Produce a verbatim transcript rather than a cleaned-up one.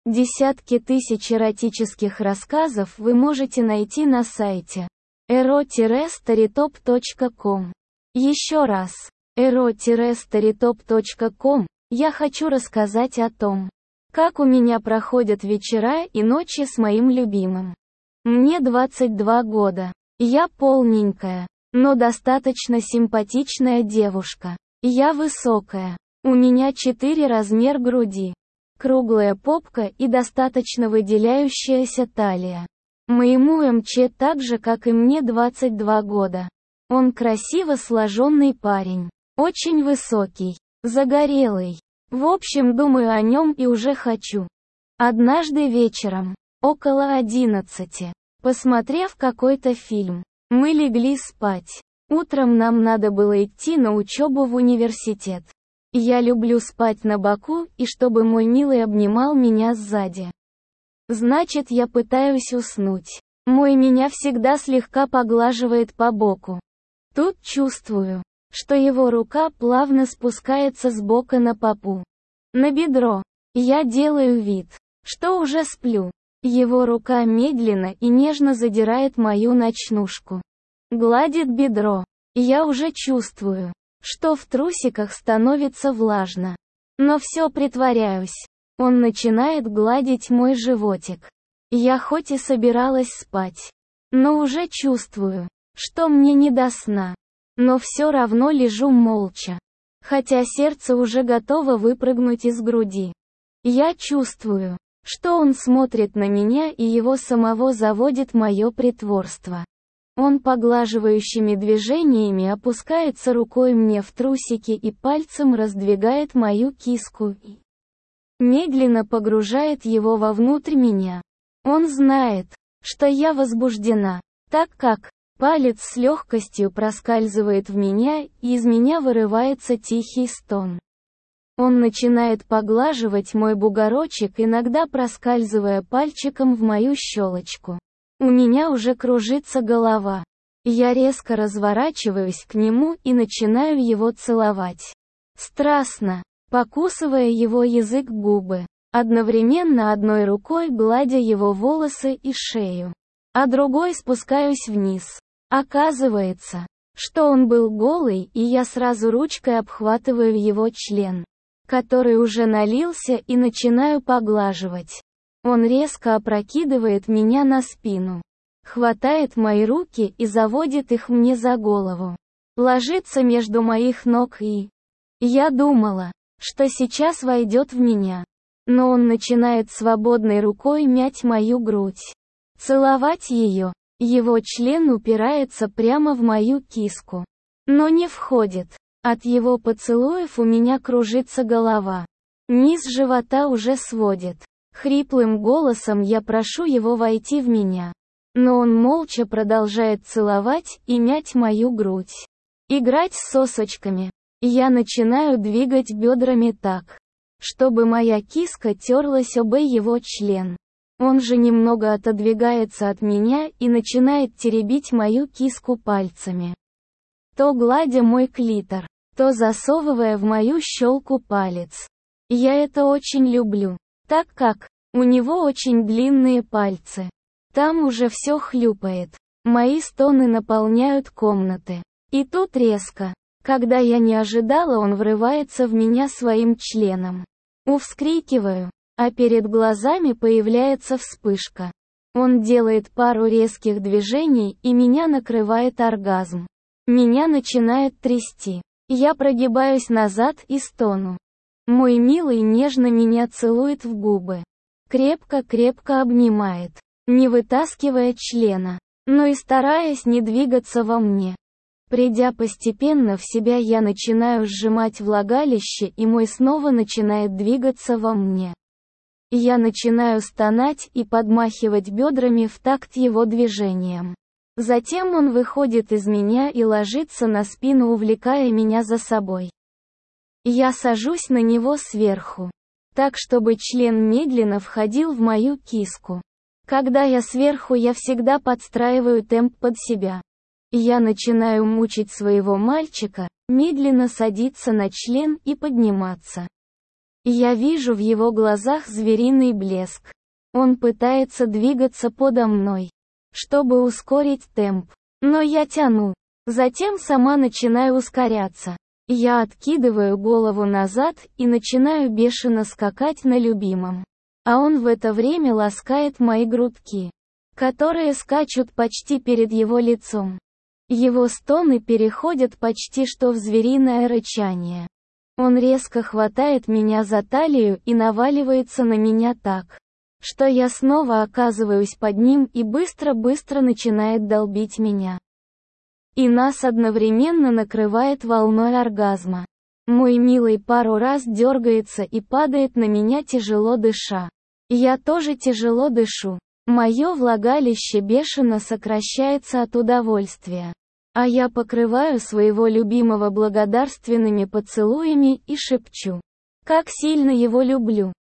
Десятки тысяч эротических рассказов вы можете найти на сайте эро старитоп точка ком. Еще раз, эро старитоп точка ком, я хочу рассказать о том, как у меня проходят вечера и ночи с моим любимым. Мне двадцать два года. Я полненькая, но достаточно симпатичная девушка. Я высокая. У меня четыре размер груди. Круглая попка и достаточно выделяющаяся талия. Моему МЧ так же, как и мне, двадцать два года. Он красиво сложенный парень. Очень высокий. Загорелый. В общем, думаю о нем и уже хочу. Однажды вечером, около одиннадцати, посмотрев какой-то фильм, мы легли спать. Утром нам надо было идти на учебу в университет. Я люблю спать на боку и чтобы мой милый обнимал меня сзади. Значит, я пытаюсь уснуть. Мой меня всегда слегка поглаживает по боку. Тут чувствую, что его рука плавно спускается с бока на попу. На бедро. Я делаю вид, что уже сплю. Его рука медленно и нежно задирает мою ночнушку. Гладит бедро. Я уже чувствую, что в трусиках становится влажно. Но все притворяюсь. Он начинает гладить мой животик. Я хоть и собиралась спать, но уже чувствую, что мне не до сна. Но все равно лежу молча. Хотя сердце уже готово выпрыгнуть из груди. Я чувствую, что он смотрит на меня и его самого заводит мое притворство. Он поглаживающими движениями опускается рукой мне в трусики и пальцем раздвигает мою киску и медленно погружает его вовнутрь меня. Он знает, что я возбуждена, так как палец с легкостью проскальзывает в меня, и из меня вырывается тихий стон. Он начинает поглаживать мой бугорочек, иногда проскальзывая пальчиком в мою щелочку. У меня уже кружится голова. Я резко разворачиваюсь к нему и начинаю его целовать. Страстно, покусывая его язык, губы, одновременно одной рукой гладя его волосы и шею, а другой спускаюсь вниз. Оказывается, что он был голый, и я сразу ручкой обхватываю его член, который уже налился, и начинаю поглаживать. Он резко опрокидывает меня на спину, хватает мои руки и заводит их мне за голову, ложится между моих ног и... Я думала, что сейчас войдет в меня. Но он начинает свободной рукой мять мою грудь, целовать ее. Его член упирается прямо в мою киску, но не входит. От его поцелуев у меня кружится голова. Низ живота уже сводит. Хриплым голосом я прошу его войти в меня. Но он молча продолжает целовать и мять мою грудь. Играть с сосочками. Я начинаю двигать бедрами так, чтобы моя киска терлась об его член. Он же немного отодвигается от меня и начинает теребить мою киску пальцами. То гладя мой клитор, то засовывая в мою щелку палец. Я это очень люблю, так как у него очень длинные пальцы. Там уже все хлюпает. Мои стоны наполняют комнаты. И тут резко, когда я не ожидала, он врывается в меня своим членом. Увскрикиваю, а перед глазами появляется вспышка. Он делает пару резких движений, и меня накрывает оргазм. Меня начинает трясти. Я прогибаюсь назад и стону. Мой милый нежно меня целует в губы. Крепко-крепко обнимает, не вытаскивая члена, но и стараясь не двигаться во мне. Придя постепенно в себя, я начинаю сжимать влагалище, и мой снова начинает двигаться во мне. Я начинаю стонать и подмахивать бедрами в такт его движениям. Затем он выходит из меня и ложится на спину, увлекая меня за собой. Я сажусь на него сверху, так чтобы член медленно входил в мою киску. Когда я сверху, я всегда подстраиваю темп под себя. Я начинаю мучить своего мальчика, медленно садиться на член и подниматься. Я вижу в его глазах звериный блеск. Он пытается двигаться подо мной, чтобы ускорить темп. Но я тяну. Затем сама начинаю ускоряться. Я откидываю голову назад и начинаю бешено скакать на любимом. А он в это время ласкает мои грудки, которые скачут почти перед его лицом. Его стоны переходят почти что в звериное рычание. Он резко хватает меня за талию и наваливается на меня так, что я снова оказываюсь под ним и быстро-быстро начинает долбить меня. И нас одновременно накрывает волной оргазма. Мой милый пару раз дергается и падает на меня, тяжело дыша. Я тоже тяжело дышу. Мое влагалище бешено сокращается от удовольствия. А я покрываю своего любимого благодарственными поцелуями и шепчу, как сильно его люблю.